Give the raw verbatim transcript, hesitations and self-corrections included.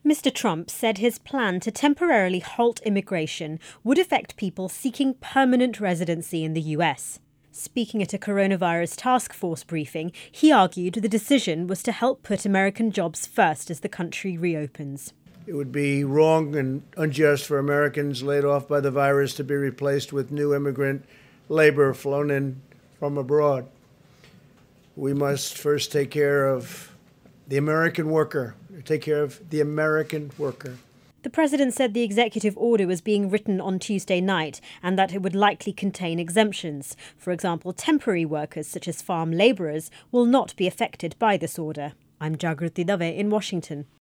Mister Trump said his plan to temporarily halt immigration would affect people seeking permanent residency in the U S. Speaking at a coronavirus task force briefing, he argued the decision was to help put American jobs first as the country reopens. It would be wrong and unjust for Americans laid off by the virus to be replaced with new immigrant labor flown in from abroad. We must first take care of the American worker, take care of the American worker. The president said the executive order was being written on Tuesday night and that it would likely contain exemptions. For example, temporary workers such as farm labourers will not be affected by this order. I'm Jagruti Dave in Washington.